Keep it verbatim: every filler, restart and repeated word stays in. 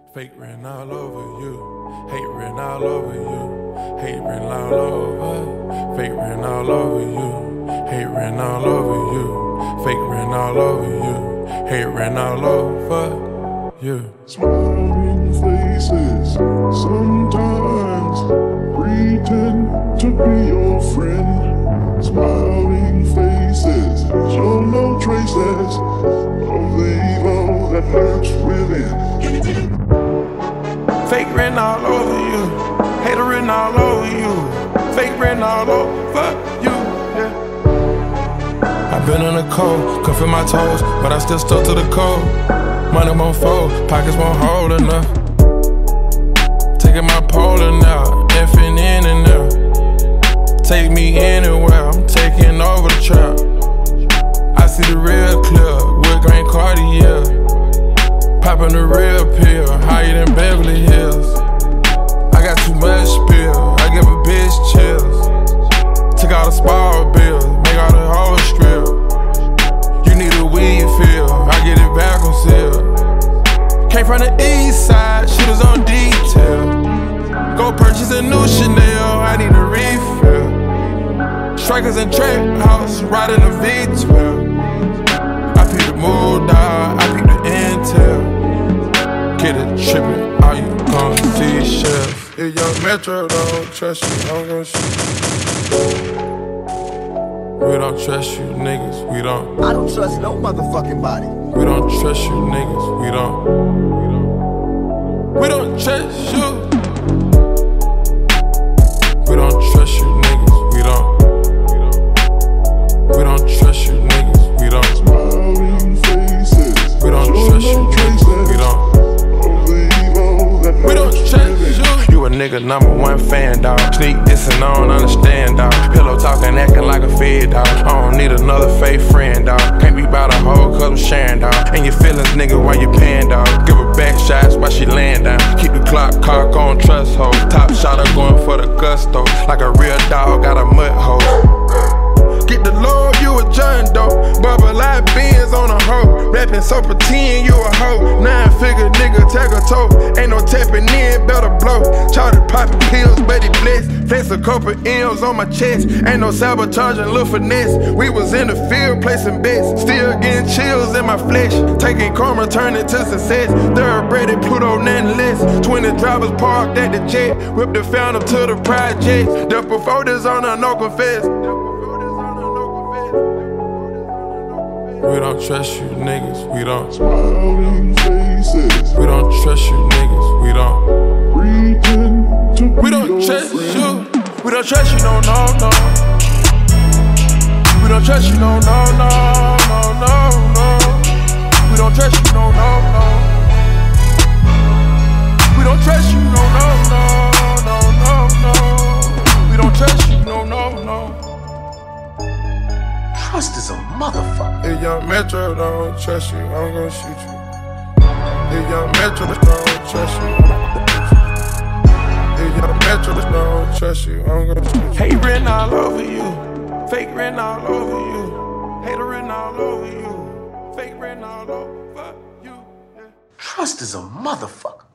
Fake written all over you. Hate written all over you. Hate written all over. Fake written all over you. Hate written all over you. Fake written all over you. Hate written all over you. Smiling faces, sometimes pretend to be your friend. Smiling faces, show no traces of the evil that lurks within. Fake written all over you. Hater written all over you. Fake written all over you. Yeah. I've been in the cold, cuffing my toes, but I still stuck to the code. Money won't fold, pockets won't hold enough. Taking my polar now, effing in and out. Take me anywhere, I'm taking over the trap. I see the real clear, wood grain Cartier. Popping the real pill, higher than Beverly Hills. I got too much pill, I give a bitch chills. Took all the spoil bills, make all the whole strip. You need a weed feel, I get it back on sale. Came from the east side, shit was on detail. Go purchase a new Chanel, I need a refill. Strikers and trap house, riding a V twelve. I peep the mood, dog, I peep the intel. Get it trippin', all you gon' see shells. If young Metro don't trust you, I'm gon' shoot you. We don't trust you niggas, we don't. I don't trust no motherfucking body. We don't trust you niggas, we don't. We don't trust you. We don't trust you niggas, we don't. We don't trust you niggas, we don't. Smiling faces, We don't show trust no you traces niggas, we don't. of the evil that We don't lurks trust within. you. You a nigga number one fan, dawg. Sneak this and I don't understand, dawg. Pillow talking, acting like a fed, dawg. I don't need another fake friend, dawg. Can't be about a hoe cause I'm sharing, dawg. And your feelings, nigga, while you paying, dawg. Give her back shots while she laying down. Keep the clock cock on trust hole. Top shotter going for the gusto. Like a real dog, got a mud hole. Get the Lord, you a John Doe. Bubba like beans on a hoe. Rapping so pretend you a hoe. Nine figure nigga, tag a toe. Ain't no tapping in, better blow. Charted popping pills, but he blessed. Flex a couple M's on my chest. Ain't no sabotaging, little finesse. We was in the field placing bets. Still getting chills in my flesh. Taking karma, turning to success. Thoroughbred Pluto, nothing less. Twenty drivers parked at the jet. Whipped the fountain to the project. The before this on a no confess. We don't trust you niggas, we don't. Smiling faces, We don't trust you niggas, we don't. pretend to be We don't your trust friend. you. We don't trust you, no, no, no. We don't trust you, no, no, no, no, no, no. We don't trust you, no, no, no. We don't trust you, no, no, no, no, no, no. We don't trust you, no, no, no. Trust is a motherfucker. If young Metro don't trust you, I'm gon' shoot you. If young Metro don't trust you, if young Metro don't trust you, I'm gon' shoot you. Hate written all over you, fake written all over you, hater written all over you, fake written all over you. Yeah. Trust is a motherfucker.